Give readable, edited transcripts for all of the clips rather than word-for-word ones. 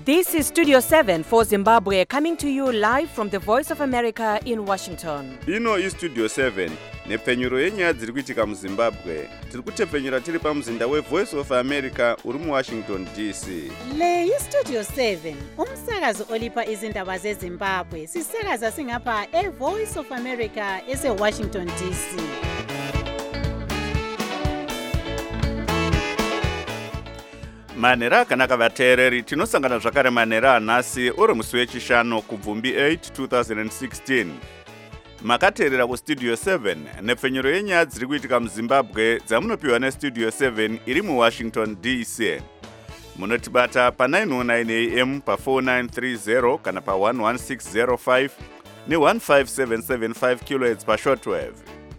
This is Studio 7 for Zimbabwe, coming to you live from the Voice of America in Washington. Ino is Studio 7 nepfenyuro yenyaya dziri kuitika muZimbabwe. Tiri kutepfenyura tiri pamuzinda weVoice of America uri muWashington DC. Le iStudio 7 umsakazo olipa izindaba zeZimbabwe. Sisakaza singapha eVoice of America eseWashington DC. Manhero akanaka vateereri, tinosangana zvakare manhero anhasi uri musi wechishanu kubvumbi 8 2016. Makateerera kuStudio 7 nepfenyuro yenyaya dziri kuitika muZimbabwe dzamunopiwa neStudio 7 iri muWashington DC. Munotibata pa909 AM pa4930 kana pa11605 ne15775 kHz pashortwave.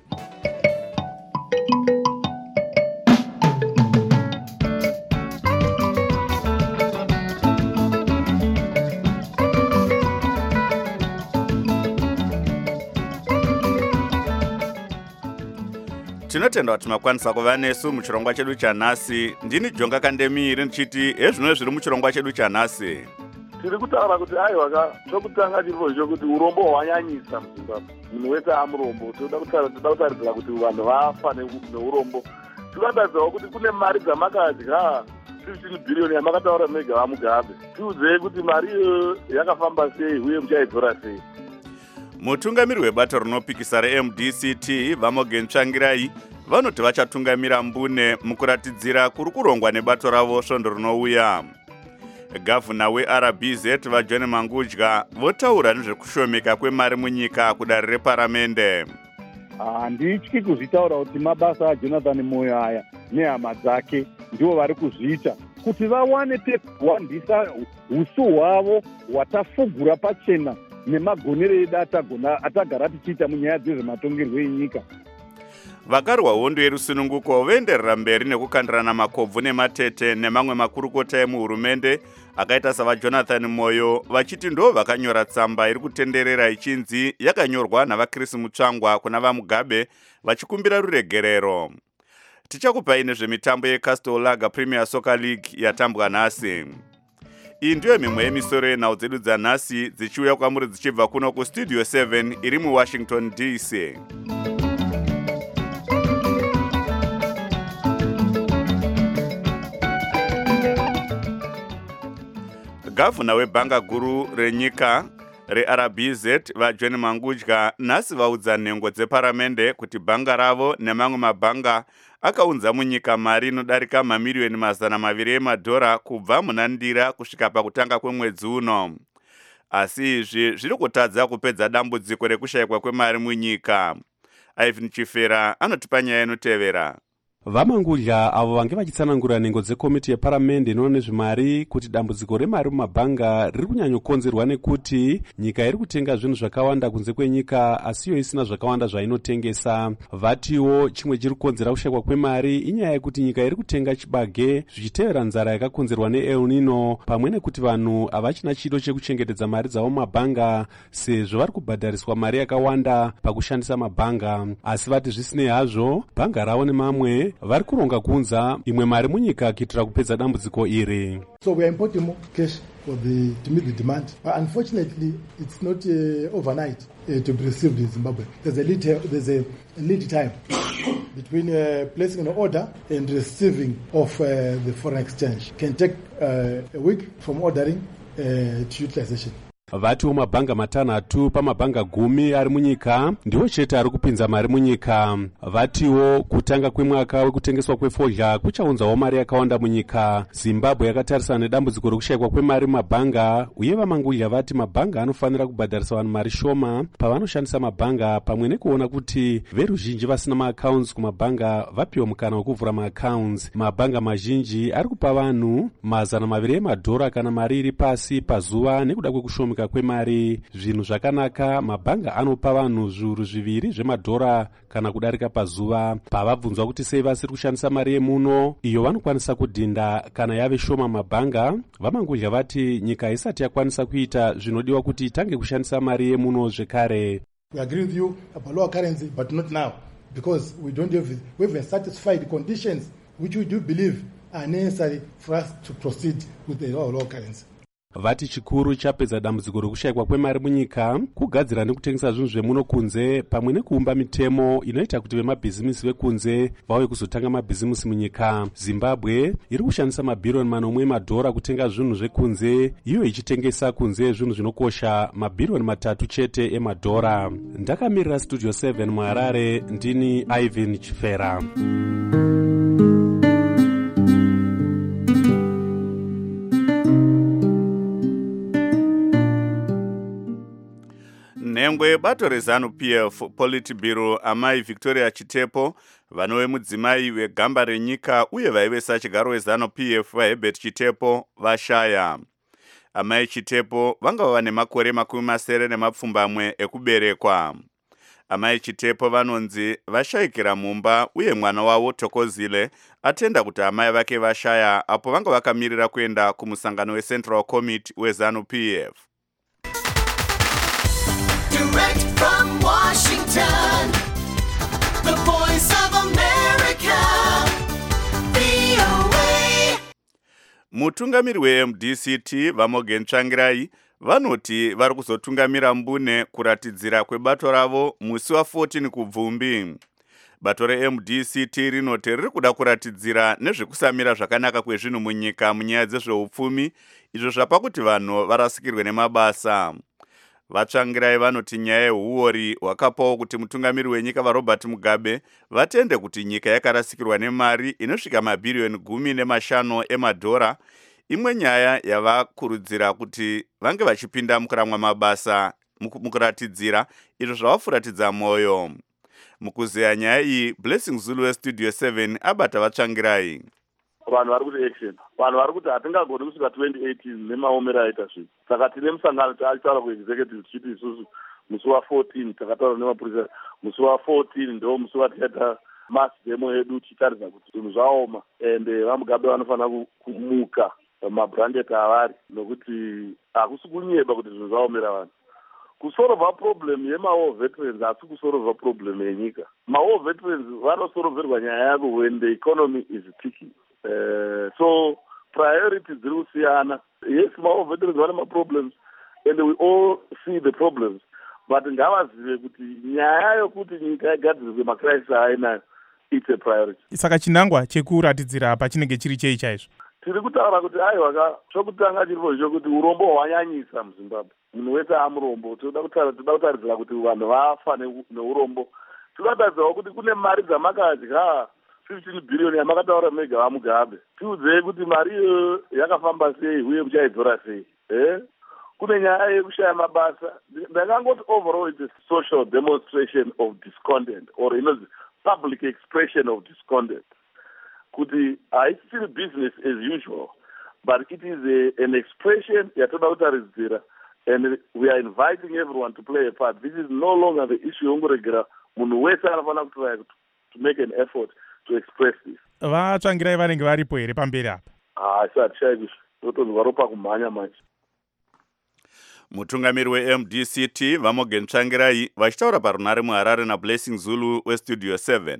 Tinotenda kuti makwanisa kuva nesu muchirongwa chedu chanhasi. Ndini Jonga Kandemiri ndichiti ezvino zviri muchirongwa chedu chanhasi. Tiri kutaura kuti aiwa chokutanga chiripo chokuti urombo hwanyanyisa muZimbabwe. Munhu wese amurombo. Toda kutarisira kuti vanhu vafa neurombo. Tikatarisawo kuti kune mari dzamakadya 15 billion yamakataura mega vamugabe. Tiudzei kuti mari yakafamba sei uye muchaidzora sei. Mutungamiri webato rinopikisa reMDCT Vamogen Tsvangirai vanoti vachatungamira mbune mukuratidzira kuri kurongwa nebato ravo svondo rinouya. Gavhuna weRBZ vaJohn Mangudya votaura nezvekushomeka kwemari munyika kudare reparamende. Handityi kuzvitaura kuti mabasa aJonathan Moyo aya nehama dzake ndivo vari kuzviita kuti vawane pekuwandisa usu hwavo hwatafugura pachena nemagonero edu atagara tichiita munyaya dzezvematongerwo enyika. Vakarwa hondo yerusununguko voenderera mberi nekukandirana makobvu nematete nemamwe makurukota emuhurumende akaita savaJonathan Moyo vachiti ndo vakanyora tsamba iri kutenderera ichinzi yakanyorwa navaChris Mutsvangwa kuna vaMugabe vachikumbira ruregerero. Tichakupai nezvemitambo yeCastle Lager Premier Soccer League yatambwa nhasi. Iyi ndiyo mimwe yemisoro yenhau dzedu dzanhasi dzichiuya kwamuri dzichibva kuno kuStudio 7 iri muWashington DC. Gavhuna webhanga guru renyika reRBZ vaJohn Mangudya nhasi vaudza nhengo dzeparamende kuti bhanga ravo nemamwe mabhanga akaunza munyika mari inodarika mamiriyoni $200 emadhora kubva muna Ndira kusvika pakutanga kwemwedzi uno. Asi izvi zviri kutadza kupedza dambudziko rekushayikwa kwemari munyika. Ivan Chifera anotipa nyaya inotevera. Vamangudya avo vange vachitsanangura nhengo dzekomiti yeparamende inoona nezvemari kuti dambudziko remari mumabhanga riri kunyanyokonzerwa nekuti nyika iri kutenga zvinhu zvakawanda kunze kwenyika asiyo isina zvakawanda zvainotengesa. Vatiwo chimwe chiri kukonzera kushayikwa kwemari inyaya yekuti nyika iri kutenga chibage zvichitevera nzara yakakonzerwa neEl Nino pamwe nekuti vanhu havachina chido chekuchengetedza mari dzavo mumabhanga sezvo vari kubhadhariswa mari yakawanda pakushandisa mabhanga. Asi vati zvisinei hazvo bhanga ravo nemamwe vari kuronga kunza imwe mari munyika kuitira kupedza dambudziko iri. So we are importing more cash to meet the demand. But unfortunately, it's not overnight to be received in Zimbabwe. There's a lead time between placing an order and receiving of the foreign exchange. It can take a week from ordering to utilization. Vatiwo mabhanga matanhatu pamabhanga 10 ari munyika ndiwo chete ari kupinza mari munyika. Vatiwo kutanga kwemwaka wekutengeswa kwefodya kuchaunzawo mari yakawanda munyika. Zimbabwe yakatarisana nedambudziko rekushayikwa kwemari mumabhanga uye Vamangudya vati mabhanga anofanira kubhadharisa vanhu mari shoma pavanoshandisa mabhanga pamwe nekuona kuti veruzhinji vasina maaccounts kumabhanga vapiwa mukana wekuvhura maaccounts. Mabhanga mazhinji ari kupa vanhu $200 emadhora kana mari iri pasi pazuva nekuda kwekushomeka kwemari. Zvinhu zvakanaka mabhanga anopa vanhu zviuru 2 zvemadhora kana kudarika pazuva. Pavabvunzwa kuti sei vasiri kushandisa mari yemuno iyo vanokwanisa kudhinda kana yave shoma mabhanga, Vamangudya vati nyika isati yakwanisa kuita zvinodiwa kuti itange kushandisa mari yemuno zvekare. We agree with you about lower currency but not now because we have satisfied conditions which we do believe are necessary for us to proceed with the lower currency. vati chikuru chapedza dambudziko rekushayikwa kwemari munyika kugadzira nekutengesa zvinhu zvemuno kunze pamwe nekuumba mitemo inoita kuti vemabhizimisi vekunze vauye kuzotanga mabhizimisi munyika. Zimbabwe iri kushandisa mabhiriyoni manomwe emadhora kutenga zvinhu zvekunze, iyo ichitengesa kunze zvinhu zvinokosha mabhiriyoni 3 chete emadhora. Ndakamirira Studio 7 muHarare, ndini Ivan Chifera. Nhengwe bato reZANU-PF Politburo amai Victoria Chitepo, vanove mudzimai wegamba renyika uye vaive sachigaro weZANU-PF vaHerbert Chitepo vashaya. Amai Chitepo vanga vane makore 70 ekuberekwa. Amai Chitepo vanonzi vashayikira mumba uye mwana wavo Thokozile atenda kuti amai vake vashaya apo vanga vakamirira kuenda kumusangano weCentral Committee weZANU-PF. Direct from Washington, the voice of America, VOA. Mutungamiri weMDCT Vamogen Tsvangirai vanoti vari kuzotungamira mbune kuratidzira kwebato ravo musi wa14 kubvumbi. Bato reMDCT rinoti riri kuda kuratidzira nezvekusamira zvakanaka kwezvinhu munyika munyaya dzezveupfumi, izvo zvapa kuti vanhu varasikirwe nemabasa. Vatsvangirai vanoti nyaya yehuori hwakapawo kuti mutungamiri wenyika vaRobert Mugabe vatende kuti nyika yakarasikirwa nemari inosvika mabhiriyoni 15 emadhora. Imwe nyaya yavakurudzira kuti vange vachipinda mukuramwa mabasa mukuratidzira izvo zvavafuratidza mwoyo. Mukuzeya nyaya iyi, Blessing Zulu weStudio 7 abata Vatsvangirai. Vanhu vari kuti action, vanhu vari kuti hatingagoni kusvika 2018 nemaomero aita zvinhu. Saka tine musangano taitaura kuexecutive tichiti isusu musi wa14 takataura nemapurisa, musi wa14 ndo musi watikaita mass demo yedu tichitarisa kuti zvinhu zvaoma ende vaMugabe vanofanira kumuka mabrandet avari nokuti hakusi kunyeba kuti zvinhu zvaomera vanhu. Kusolva problem yemawar veterans hasi kusolva problem yenyika. Mawar veterans vanosolverwa nyaya yavo when the economy is ticking. So priorities dziri kusiyana. Yes, mawar veterans vane problems and we all see the problems, but ngavazive kuti nyaya yokuti nyika igadzirirwe macrisis ainayo it's a priority. Saka chinangwa chekuratidzira apa chinenge chiri chei chaizvo? Tiri kutaura kuti aiwa chokutanga chiripo chokuti urombo hwanyanyisa muZimbabwe. Munhu wese amurombo. Toda kutaridzira kuti vanhu vafa neurombo. Tinotaridzawo kuti kune mari dzamakadya 15 billion yamakataura mega vaMugabe. Tiudzei kuti mari iyo yakafamba sei uye muchaidzora sei. Kune nyaya yekushaya mabasa. Ndakangoti overall it's a social demonstration of discontent or public expression of discontent. Kuti haisiri business as usual, but it is an expression yatoda kutaridzira, and we are inviting everyone to play a part. This is no longer the issue yongoregera munhu wese anofanira kutry to make an effort to express this. Vatsvangirai vanenge varipo here pamberi apa? Isati shaizvo totonzi varopa kumhanya manje. Mutungamiri weMDCT Vamogen Tsvangirai vachitaura parunare muHarare naBlessing Zulu weStudio 7.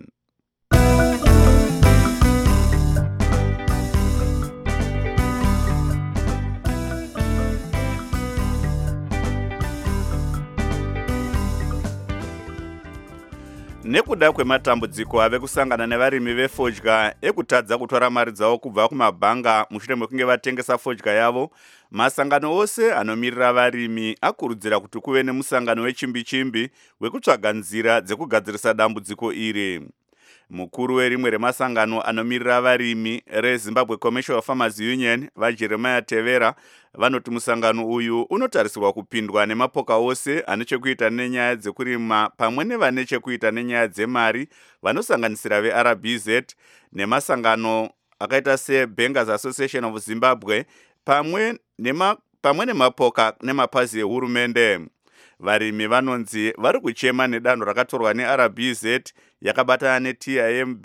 Nekuda kwematambudziko ave kusangana nevarimi vefodya ekutadza kutora mari dzavo kubva kumabhanga mushure mekunge vatengesa fodya yavo, masangano ose anomirira varimi akurudzira kuti kuve nemusangano wechimbi-chimbi wekutsvaga nzira dzekugadzirisa dambudziko iri. Mukuru werimwe remasangano anomirira varimi reZimbabwe Commercial Farmers Union vaJeremiah Tevera vanoti musangano uyu unotarisirwa kupindwa nemapoka ose anechekuita nenyaya dzekurima pamwe nevane chekuita nenyaya dzemari vanosanganisira veRBZ nemasangano akaita seBankers Association of Zimbabwe pamwe nemapoka nemapazi ehurumende. Varimi vanonzi vari kuchema nedanho rakatorwa neRBZ yakabatana neTIMB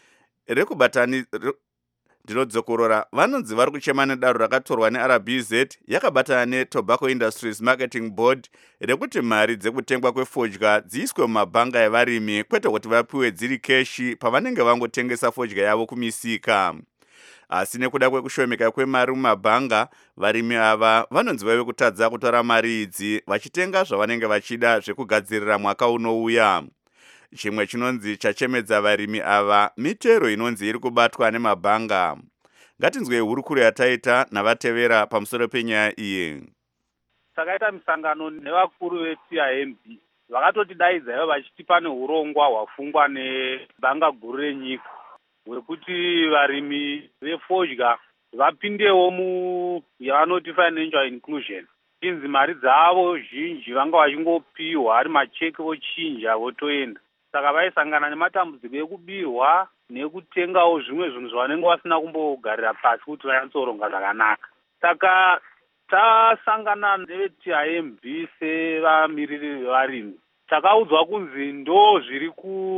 ndinodzokorora. Vanonzi vari kuchema nedanho rakatorwa neRBZ yakabatana neTobacco Industries Marketing Board rekuti mari dzekutengwa kwefodya dziiswe mumabhanga evarimi kwete kuti vapiwe dziri keshi pavanenge vangotengesa fodya yavo kumisika. asi nekuda kwekushomeka kwemari mumabhanga, varimi ava vanonzi vave kutadza kutora mari idzi vachitenga zvavanenge vachida zvekugadzirira mwaka unouya. Chimwe chinonzi chachemedza varimi ava mitero inonzi iri kubatwa nemabhanga. Ngatinzwe hurukuro yataita navatevera pamusoro penyaya iyi. Takaita misangano nevakuru veTIMB vakatotidaidza ivo vachiti pane urongwa hwafungwa nebhanga guru renyika hwekuti varimi vefodya vapindewo yavanoti financial inclusion. Inzi mari dzavo zhinji vanga vachingopiwa ari macheki vochinja votoenda. Saka vaisangana nematambudziko ekubirwa nekutengawo zvimwe zvinhu zvavanenge vasina kumbogarira pasi kuti vanyatsoronga zvakanaka. Saka tasangana neTIMB sevamiriri vevarimi. Takaudzwa kunzi ndo zviri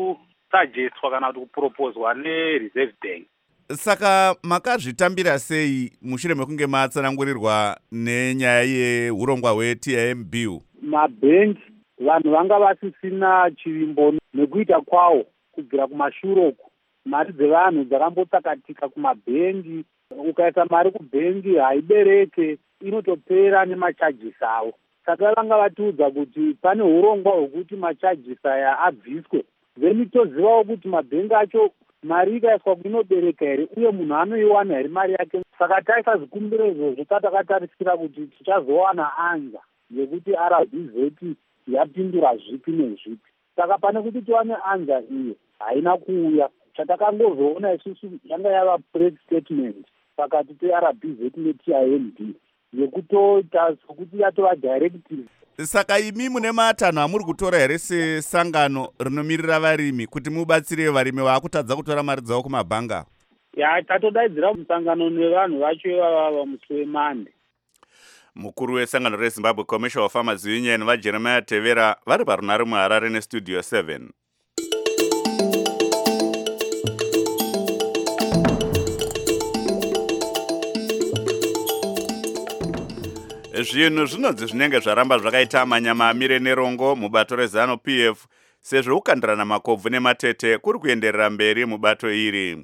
kusajestwa kana kuti kupropozwa neReserve Bank. Saka makazvitambira sei mushure mekunge matsanangurirwa nenyaya yeurongwa hweTIMB? Mabhengi vanhu vanga vasisina chivimbo nekuita kwawo kubvira kumashure uku. Mari dzevanhu dzakambotsakatika kumabhengi. Ukaisa mari kubhengi haibereke, inotopera nemachajisi avo. Saka vanga vatiudza kuti pane urongwa hwekuti machajisi aya abviswe. Then tozivawo kuti mabhengi acho mari ikaiswa inobereka here uye munhu anoiwana here mari yake. Saka taisa zvikumbiro izvozvo takatarisira kuti tichazowana anja yekuti RBZ yapindura zvipi nezvipi. Saka pane kuti tiwane anja iyo haina kuuya. Chatakangozoona isusu yanga yava press statement pakati peRBZ neTIMB yekutoita sokuti yatova directive. Saka imi mune matanho amuri kutora here sesangano rinomirira varimi kuti mubatsire varimi vaakutadza kutora mari dzavo kumabhanga? Tatodaidzira musangano nevanhu vacho ivava musi weMande. Mukuru wesangano reZimbabwe Commercial Farmers Union vaJeremiah Tevera vari parunare muHarare neStudio 7. Zvinhu zvinonzi zvinenge zvaramba zvakaita manyama amire nerongo mubato reZANU-PF sezvo kukandirana makobvu nematete kuri kuenderera mberi mubato iri.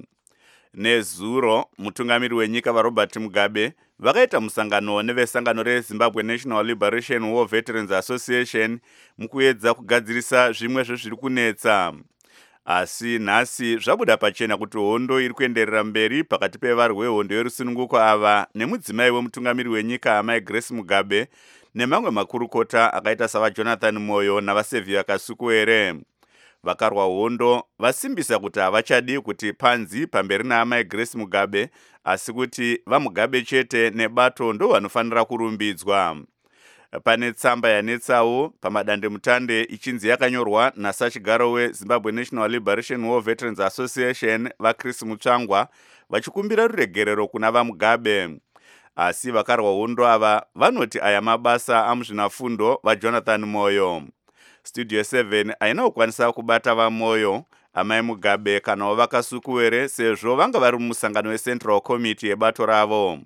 Nezuro mutungamiri wenyika vaRobert Mugabe vakaita musangano nevesangano reZimbabwe National Liberation War Veterans Association mukuedza kugadzirisa zvimwe zvezviri kunetsa. Asi nhasi zvabuda pachena kuti hondo iri kuenderera mberi pakati pevari vehondo yerusununguko ava nemudzimai wemutungamiri wenyika Amai Grace Mugabe nemamwe makurukota akaita savaJonathan Moyo navaSaviour Kasukuwere. Vakarwa hondo vasimbisa kuti havachadi kuti panzi pamberi naAmai Grace Mugabe asi kuti vaMugabe chete nebato ndo vanofanira kurumbidzwa. Pane tsamba yanetsawo pamadandemutande ichinzi yakanyorwa nasachigaro weZimbabwe National Liberation War Veterans Association vaChris Mutsvangwa vachikumbira ruregerero kuna vaMugabe. Asi vakarwa hondo ava vanoti aya mabasa amuzvinafundo vaJonathan Moyo. Studio 7 haina kukwanisa kubata vaMoyo, Amai Mugabe kana vaKasukuwere sezvo vanga vari mumusangano weCentral Committee yebato ravo.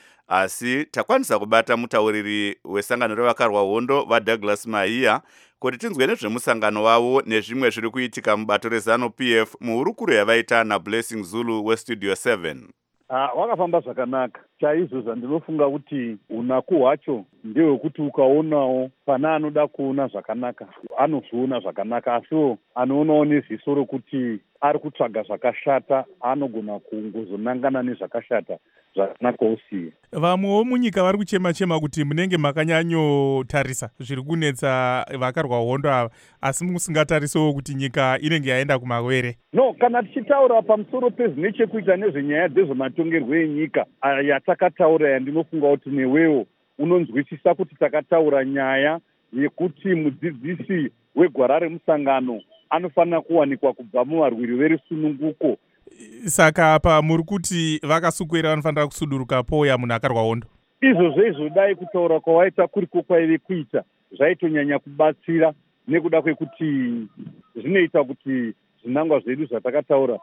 Asi takwanisa kubata mutauriri wesangano revakarwa hondo vaDouglas Mahia kuti tinzwe nezvemusangano wavo nezvimwe zviri kuitika mubato reZANU-PF muhurukuro yavaita naBlessing Zulu weStudio 7. Wakafamba zvakanaka. Chaizvo zvandinofunga kuti unaku hwacho ndehwekuti ukaonawo pana anoda kuona zvakanaka anozviona zvakanaka, asiwo anoonawo neziso rokuti ari kutsvaga zvakashata anogona kungozonangana nezvakashata zvakanaka usiye. Vamwewo munyika vari kuchema-chema kuti munenge makanyanyotarisa zviri kunetsa vakarwa hondo ava asi musingatarisewo kuti nyika inenge yaenda kumawere. No, kana tichitaura pamusoro pezvine chekuita nezvenyaya dzezvematongerwo enyika yatakataura yandinofunga kuti newewo unonzwisisa kuti takataura nyaya yekuti mudzidzisi wegwara remusangano anofanira kuwanikwa kubva muvarwiri verusununguko. Saka apa muri kuti vaKasukuwere vanofanira kusuduruka pouya munhu akarwa hondo? Izvozvo dai kutaura kwawaita kuriko kwaive kuita zvaitonyanya kubatsira nekuda kwekuti zvinoita kuti zvinangwa zvedu zvatakataura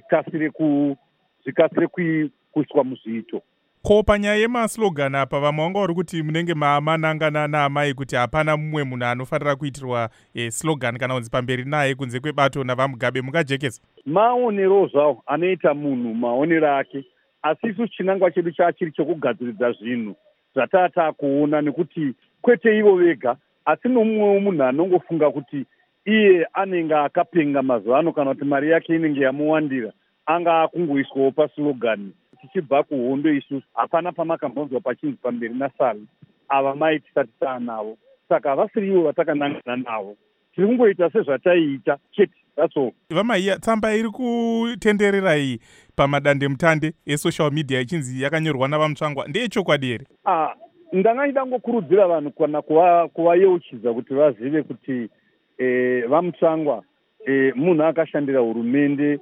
zvikasire kuiswa muzviito. Ko panyaya yemaslogan apa vamwe vanga vari kuti munenge manangana naamai kuti hapana mumwe munhu anofanira kuitirwa slogan kana kunzi pamberi naye kunze kwebato navaMugabe, mungajekesa? Maonero zvawo anoita munhu maonero ake, asi isu chinangwa chedu chachiri chokugadziridza zvinhu zvatatakuona, nekuti kwete ivo vega asi nomumwewo munhu anongofunga kuti iye anenge akapenga mazuva ano kana kuti mari yake inenge yamuwandira anga akungoiswawo paslogani. Tichibva kuhondo isusu hapana pamakambonzwa pachinzi pamberi nasali ava mai tisati taanavo, saka havasiri ivo vatakanangana navo, tiri kungoita sezvataiita chete. That's all. Vamaiya, tsamba iri kutenderera iyi pamadandemutande esocial media ichinzi yakanyorwa navamutsvangwa ndeyechokwadi here? Ndanga ndidangokurudzira vanhu kana kuvayeuchidza kuti vazive kuti vamutsvangwa munhu akashandira hurumende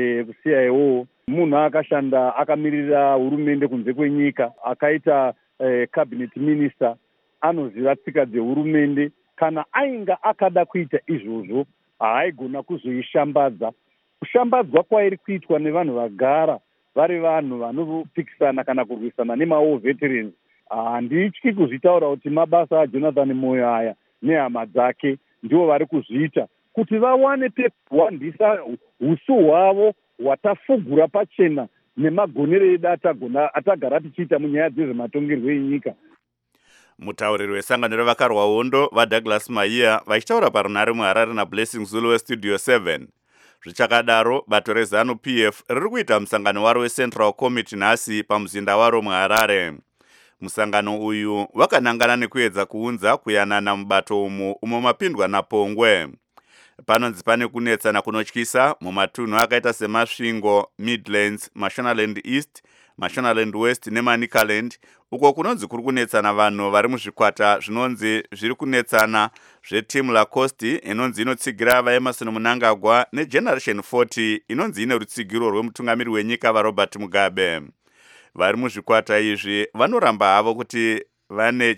kusiyawo munhu akashanda akamirira hurumende kunze kwenyika, akaita cabinet minister, anoziva tsika dzehurumende. Kana ainga akada kuita izvozvo haaigona kuzoishambadza. Kushambadzwa kwairi kuitwa nevanhu vagara vari vanhu vanopikisana kana kurwisana nemawo veterans. Handityi kuzvitaura kuti mabasa aJonathan Moyo aya nehama dzake ndivo vari kuzviita kuti vawane pekuwandisa usu hwavo hwatafugura pachena nemagonero edu atagara tichiita munyaya dzezvematongerwo enyika. Mutauriri wesangano revakarwa hondo vaDouglas Maiya vachitaura parunare muHarare naBlessing Zulu weStudio 7. Zvichakadaro, bato reZANU-PF riri kuita musangano waro weCentral Committee nhasi pamuzinda waro muHarare. Musangano uyu wakanangana nekuedza kuunza kuyanana mubato umu mapindwa naPongwe. Panonzi pane kunetsana kunotyisa mumatunhu akaita seMasvingo, Midlands, Mashonaland East, Mashonaland West neManicaland, uko kunonzi kuri kunetsana vanhu vari muzvikwata zvinonzi zviri kunetsana zvetimu laCosti inonzi inotsigira vaEmerson Mnangagwa neGeneration 40 inonzi ine rutsigiro rwemutungamiri wenyika vaRobert Mugabe. Vari muzvikwata izvi vanoramba havo kuti vane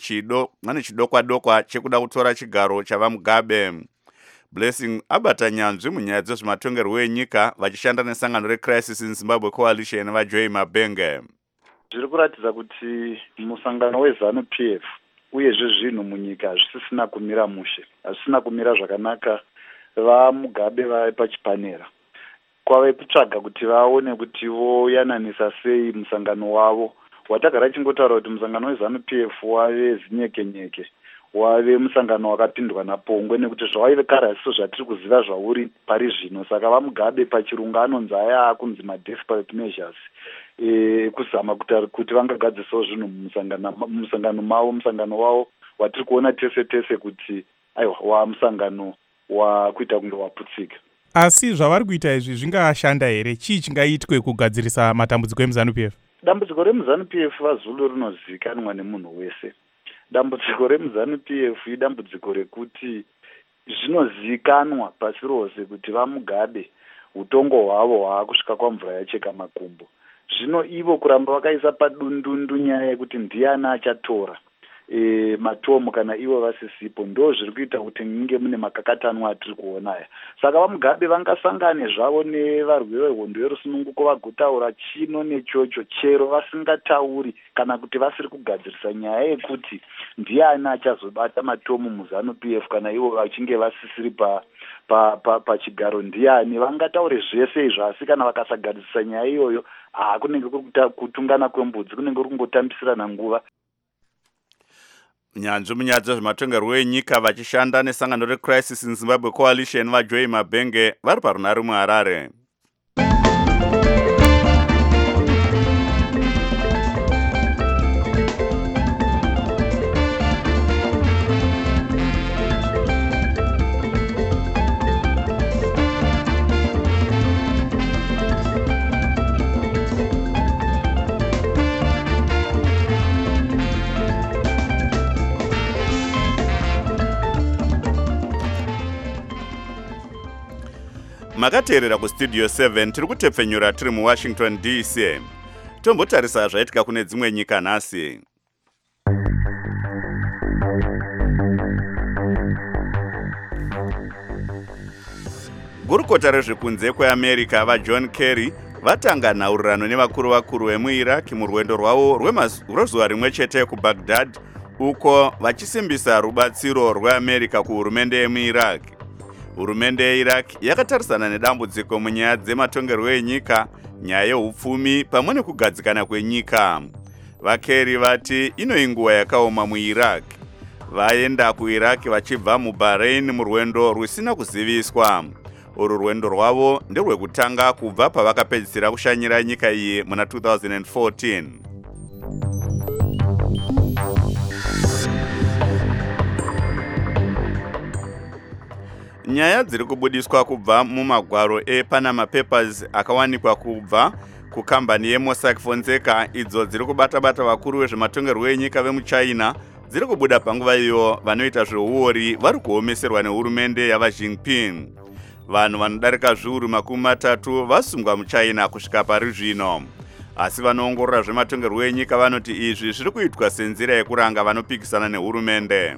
chidokwa chekuda kutora chigaro chavaMugabe. Blessing abata nyanzvi munyaya dzezvematongerwo enyika vachishanda nesangano reCrisis in Zimbabwe Coalition vaJoy Mabenge. Zviri kuratidza kuti musangano weZANU-PF uyezve zvinhu munyika hazvisisina kumira mushe, hazvisina kumira zvakanaka. VaMugabe vari pachipanera, kwave kutsvaga kuti vaone kuti voyananisa sei musangano wavo. Watagara chingotaura kuti musangano weZANU-PF wave zinyekenyeke, wave musangano wakapindwa naPongwe, nekuti zvawaive kare hazvo zvatiri kuziva zvauri pari zvino. Saka vaMugabe pachirungu anonzi aya akunzi ma-desperate measures kuzama kuti vangagadzisawo zvinhu mumusangano mavo, musangano wavo watiri kuona tese kuti aiwa wamusangano wakuita kunge waputsika. Asi zvavari kuita izvi zvingashanda here? Chii chingaitwe kugadzirisa matambudziko emuZANU-PF? Dambudziko remuZANU-PF vaZulu rinozivikanwa nemunhu wese. Dambudziko remuZANU-PF idambudziko rekuti zvinozivikanwa pasi rose kuti vaMugabe utongo hwavo hwaakusvika kwamvura yacheka makumbo. Zvino ivo kuramba vakaisa padundundu nyaya yekuti ndiani achatora matomu kana ivo vasisipo, ndo zviri kuita kuti ninge mune makakatanwa atiri kuona aya. Saka vaMugabe vangasangane zvavo nevarwi vehondo yerusununguko vagotaura chino nechocho, chero vasingatauri kana kuti vasiri kugadzirisa nyaya yekuti ndiani achazobata matomu muZANU-PF kana ivo vachinge vasisiri pachigaro ndiani. Vangataure zvese izvo, asi kana vakasagadzirisa nyaya iyoyo kunenge kuri kutungana kwembudzi, kunenge kuri kungotambisirana nguva. Nyanzvi munyaya dzezvematongerwo enyika vachishanda nesangano reCrisis in Zimbabwe Coalition vaJoy Mabenge vari parunare muHarare. Makateerera kuStudio 7 tiri kutepfenyura tiri muWashington DC. Tombotarisa zvaitika kune dzimwe nyika nhasi. Gurukota rezvekunze kweAmerica vaJohn Kerry vatanga nhaurirano nevakuru vemuIraq murwendo rwavo rwezuva rimwe chete kuBaghdad, uko vachisimbisa rubatsiro rweAmerica kuhurumende yemuIraq. Hurumende yeIraq yakatarisana nedambudziko munyaya dzematongerwo enyika, nyaya yeupfumi pamwe nekugadzikana kwenyika. VaKerry vati inoinguva yakaoma muIraq. Vaenda kuIraq vachibva muBahrain murwendo rusina kuziviswa. Uru rwendo rwavo nderwekutanga kubva pavakapedzisira kushanyira nyika iyi muna 2014. Nyaya dziri kubudiswa kubva mumagwaro ePanama Papers akawanikwa kubva kukambani yeMossack Fonseca idzo dziri kubata-bata vakuru vezvematongerwo enyika vemuChina dziri kubuda panguva iyo vanoita zveuori vari kuomeserwa nehurumende yava Jinping. Vanhu vanodarika zviuru 30 vasungwa muChina kusvika pari zvino. Asi vanoongorora zvematongerwo enyika vanoti izvi zviri kuitwa senzira yekuranga vanopikisana nehurumende.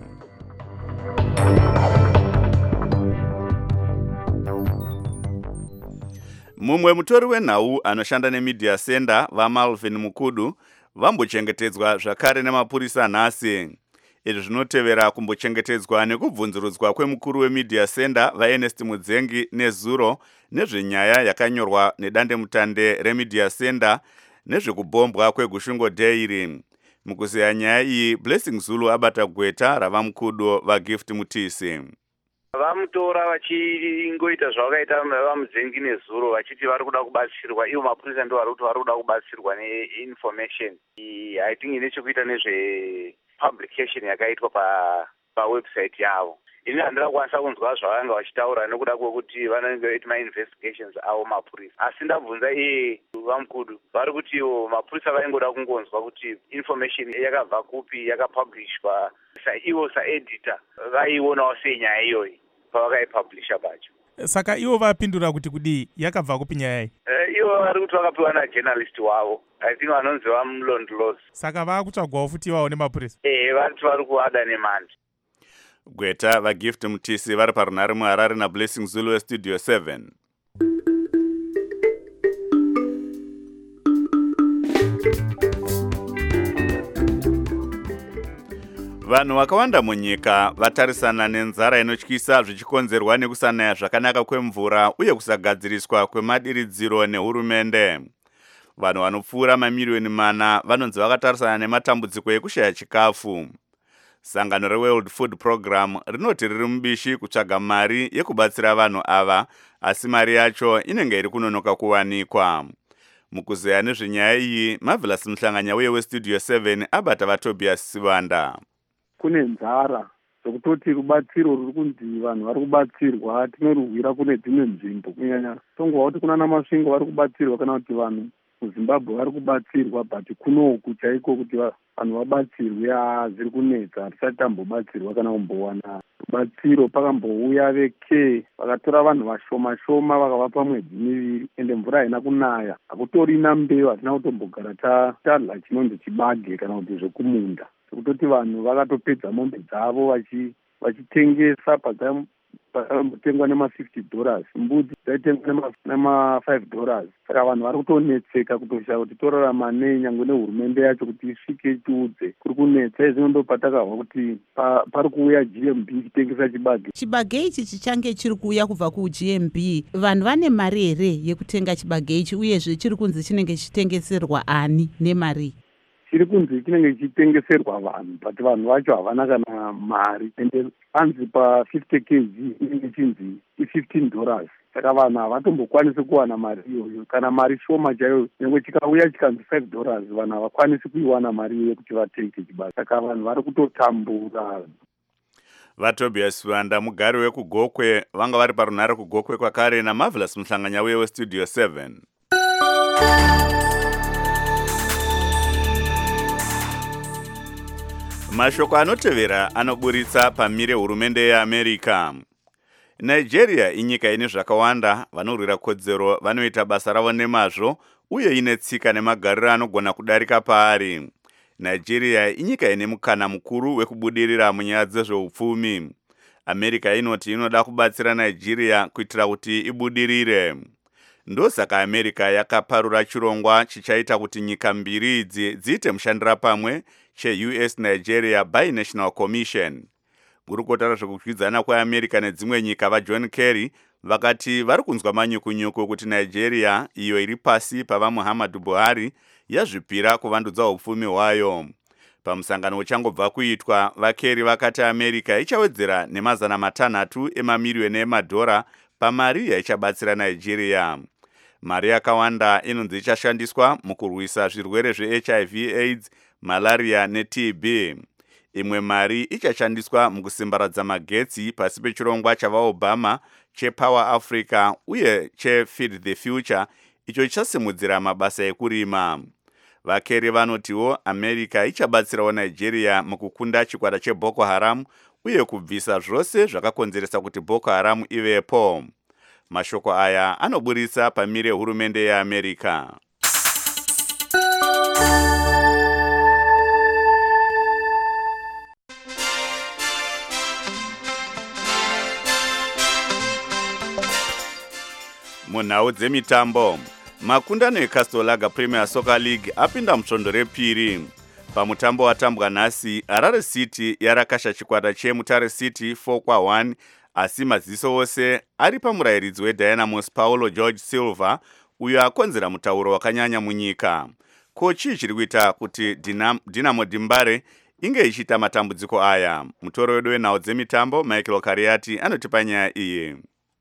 Mumwe mutori wenhau anoshanda neMedia Center vaMalvin Mukudu vambochengetedzwa zvakare nemapurisa nhasi. Izvi zvinotevera kumbochengetedzwa nekubvunzurudzwa kwemukuru weMedia Center vaErnest Mudzengi nezuro nezvenyaya yakanyorwa nedandemutande reMedia Center nezvekubombwa kweGushungo Dairy. Mukuziya nyaya iyi, Blessing Zulu abata gweta ravaMukudu vaGift Mutisi. Vamutora vachingoita zvavakaita vaMudzengi nezuro vachiti vari kuda kubatsirwa, ivo mapurisa ndo vari kuti vari kuda kubatsirwa neinformation. I think ine chekuita nezve publication yakaitwa pawebsite yavo. Ini handina kukwanisa kunzwa zvavanga vachitaura nekuda kwekuti vanenge vaita ma-investigations avo mapurisa. Asi ndabvunza iye vaMukudu vari kuti mapurisa vaingoda kungonzwa kuti information yakabva kupi yakapublishwa. Ivo saeditor vaionawo senyaya iyoyi pavakaipublisha pacho. Saka ivo vapindura kuti kudii yakabva kupi nyaya iyi? Ivo vari kuti vakapiwa najournalist wavo. I think vanonzi vaMlondolozi. Saka vakutsvagwawo futi ivawo nemapurisa? Vari vari kuvada nemandi. Gweta vaGift Mutisi vari parunhare muHarare naBlessing Zulu weStudio 7. Vanhu vakawanda munyika vatarisana nenzara inotyisa zvichikonzerwa nekusanaya zvakanaka kwemvura uye kusagadziriswa kwemadiridziro nehurumende. Vanhu vanopfuura mamiliyoni 4 vanonzi vakatarisana nematambudziko ekushaya chikafu. Sangano reWorld Food Program rinoti riri mubishi kutsvaga mari yekubatsira vanhu ava, asi mari yacho inenge iri kunonoka kuwanikwa. Mukuzeya nezvenyaya iyi, Marvelous Mhlanganya uye weStudio 7 abata vaTobias Sivanda. Kune nzara zvokutoti rubatsiro ruri kunzi vanhu vari kubatsirwa tinorwira kune dzimwe nzvimbo, kunyanya tongova kuti kuna namasvingo vari kubatsirwa kana kuti vanhu muZimbabwe vari kubatsirwa, but kunoku chaiko kuti vanhu vabatsirwe zviri kunetsa, hatisati tambobatsirwa kana kumbowana rubatsiro. Pakambouya veke vakatora vanhu vashoma-shoma vakavapa mwedzi 2 ende mvura haina kunaya, hakutorina mbeu, hatina kutombogara tadla chinonzi chibage kana kuti zvekumunda. Kutoti vanhu vakatopedza mombe dzavo vachitengesa padzambotengwa nema$50, mbudzi dzaitengwa nema$5. Saka vanhu vari kutonetseka kutoshaya kuti torarama nei nyangwe nehurumende yacho kuti isvike itiudze kuri kunetsa. Izvi ndopatakahwa kuti pari kuuya GMB ichitengesa chibage. Chibage ichi chichange chiri kuuya kubva kuGMB, vanhu vane mari here yekutenga chibage ichi, uyezve chiri kunzi chinenge chichitengeserwa ani nemari? Chiri kunzi chinenge chichitengeserwa vanhu, but vanhu vacho havana kana mari, ende anzi pa50 kg inenge chinzi $15. Saka vanhu havatombokwanisi kuwana mari iyoyo, kana mari shoma chaiyo, nyangwe chikauya chikanzi $5 vanhu havakwanisi kuiwana mari iyoyo kuti vatenge chibage. Saka vanhu vari kutotambura. VaTobias Vanda mugari wekugokwe vanga vari parunhare kugokwe kwakare naMarvelous Mhlanganya uye weStudio 7. Mashoko anotevera anoburitsa pamire hurumende yeAmerica. Nigeria inyika ine zvakawanda, vanorwira kodzero vanoita basa ravo nemazvo uye ine tsika nemagariro anogona kudarika paari. Nigeria inyika ine mukana mukuru wekubudirira munyaya dzezveupfumi. America inoti inoda kubatsira Nigeria kuitira kuti ibudirire. Ndosaka America yakaparura chirongwa chichaita kuti nyika mbiri idzi dziite mushandira pamwe cheUS Nigeria Binational Commission. gurukota zvekudyidzana kweamerica nedzimwe nyika vajohn kerry vakati vari kunzwa manyukunyuku kuti nigeria, iyo iri pasi pavamuhammadu buhari, yazvipira kuvandudza upfumi hwayo. Pamusangano uchangobva kuitwa, vakerry vakati america ichawedzera ne600 emamiliyoni emadhora pamari yaichabatsira nigeria. Mari yakawanda inonzi ichashandiswa mukurwisa zvirwere zveHIV, AIDS, malaria neTB. Imwe mari ichashandiswa mukusimbaradza magetsi pasi pechirongwa chavaobama chePower Africa uye cheFeed the Future, icho chichasimudzira mabasa ekurima. Vakerry vanotiwo america ichabatsirawo nigeria mukukunda chikwata cheBoko Haram uye kubvisa zvose zvakakonzeresa kuti Boko Haram ivepo. Mashoko aya anoburitsa pamire hurumende yeAmerica. Munhau dzemitambo, makundano eCastle Lager Premier Soccer League apinda musvondo repiri. Pamutambo watambwa nhasi, Harare City yarakasha chikwata cheMutare City 4-1, asi maziso ose ari pamurayiridzi weDynamos Paulo George Silva, uyo akonzera mutauro wakanyanya munyika. Kochi chiri kuita kuti Dinamo Dimbare inge ichita matambudziko aya. Mutoro wedu wenhau dzemitambo Michael Kariati anotipa nyaya iyi.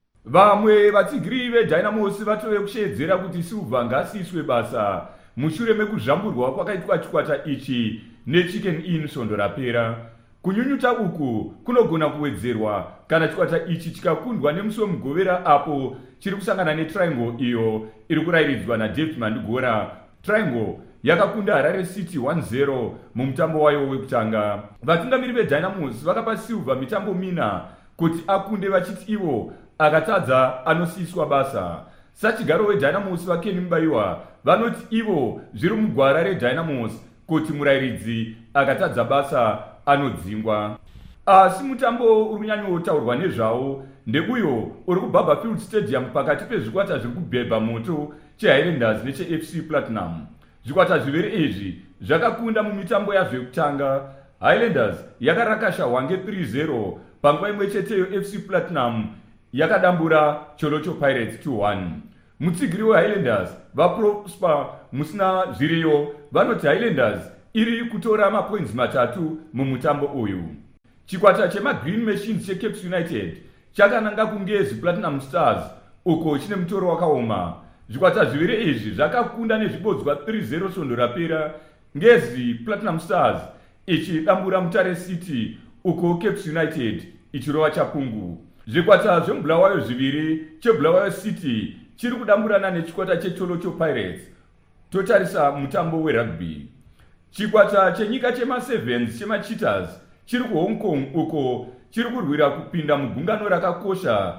Vamwe vatsigiri veDynamos vatove kushedzera kuti Silva ngasiiswe basa mushure mekuzvamburwa kwakaitwa chikwata ichi neChicken Inn svondo rapera. Kunyunyuta uku kunogona kuwedzerwa kana chikwata ichi chikakundwa nemusi wemugovera apo chiri kusangana neTriangle iyo iri kurayiridzwa naDavid Mandigora. Triangle yakakunda Harare City 1-0 mumutambo wayo wekutanga. Vatungamiri veDynamos vakapa Silva mitambo mina kuti akunde vachiti ivo akatadza anosiyiswa basa. Sachigaro weDynamos vaKeni Mubaiwa vanoti ivo zviri mugwara reDynamos kuti murayiridzi akatadza basa anodzingwa. Asi mutambo uri kunyanyotaurwa nezvawo ndeuyo uri kuBarberfield Stadium pakati pezvikwata zviri kubhebha moto cheHighlanders necheFC Platinum. Zvikwata zviviri izvi zvakakunda mumitambo yazvo yekutanga. Highlanders yakarakasha Hwange 3-0, panguva imwe cheteyo FC Platinum yakadambura Cholocho Pirates 2-1. Mutsigiri weHighlanders vaProsper musina zviriyo vanoti Highlanders iri kutora mapoints 3 mumutambo uyu. Chikwata chemaGreen Machines cheCapes United chakananga kunge ziPlatinum Stars uko chine mutoro wakaoma. Zvikwata zviviri izvi zvakakunda nezvibodzwa 3-0 svondo rapera, ngezi Platinum Stars ichidambura Mutare City uko Capes United ichirova chapungu. Zvikwata zvemubulawayo zviviri chebulawayo City chiri kudamburana nechikwata cheCholocho Pirates. Totarisa mutambo werugby. Chikwata chenyika chema7 chemaCheetahs chiri kuHong Kong uko chiri kurwira kupinda mugungano rakakosha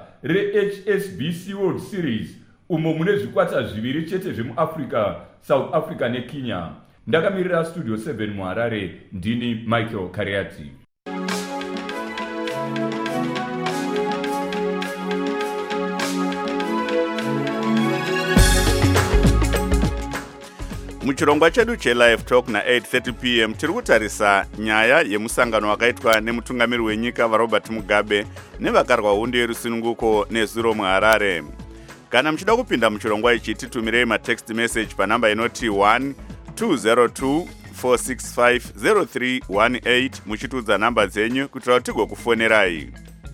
reHSBC World Series umo mune zvikwata zviviri chete zvemuAfrica, South Africa neKenya. Ndakamirira Studio 7 muHarare, ndini Michael Kariati. Muchirongwa chedu cheLive Talk na8:30 p.m. tiri kutarisa nyaya yemusangano wakaitwa nemutungamiri wenyika vaRobert Mugabe nevakarwa hondo yerusununguko nezuro muHarare. Kana muchida kupinda muchirongwa ichi titumirei matext message panamba inoti 1-202-465-0318 muchitudza namba dzenyu kuitira kuti tigokufonerai.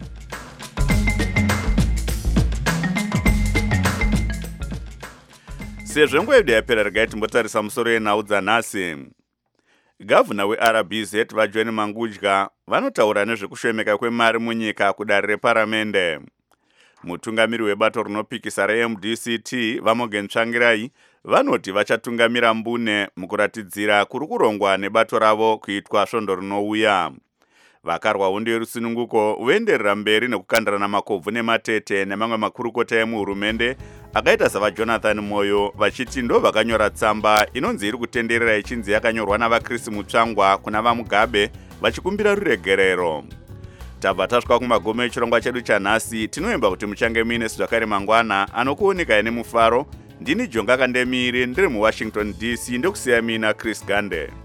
Sezvo nguva yedu yapera, regai timbotarisa musoro yenhau dzanhasi. Gavhuna weRBZ vaJohn Mangudya vanotaura nezvekushomeka kwemari munyika kudare reparamende. Mutungamiri webato rinopikisa reMDCT Vamogen Tsvangirai vanoti vachatungamira mbune mukuratidzira kuri kurongwa nebato ravo kuitwa svondo rinouya. Vakarwa hondo yerusununguko voenderera mberi nekukandirana makobvu nematete nemamwe makurukota emuhurumende akaita savaJonathan Moyo vachiti ndo vakanyora tsamba inonzi iri kutenderera ichinzi yakanyorwa navaChris Mutsvangwa kuna vaMugabe vachikumbira ruregerero. Tabva tasvika kumagomo echirongwa chedu chanhasi. Tinoemba kuti muchange muine zvakare mangwana anokuonekai nemufaro. Ndini Jonga Kandemiri ndiri muWashington DC, ndokusiya mina Chris Gande.